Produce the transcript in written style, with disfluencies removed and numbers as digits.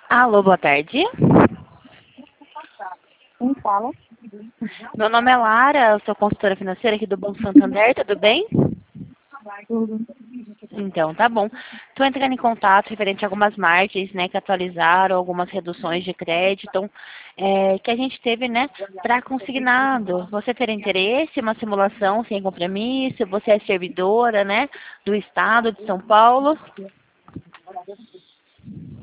Alô, boa tarde. Quem fala? Meu nome é Lara, eu sou consultora financeira aqui do Banco Santander, tudo bem? Tudo. Então, tá bom. Estou entrando em contato referente a algumas margens, né, que atualizaram, algumas reduções de crédito, que a gente teve, né, para consignado. Você ter interesse, uma simulação sem compromisso, você é servidora, né, do Estado de São Paulo?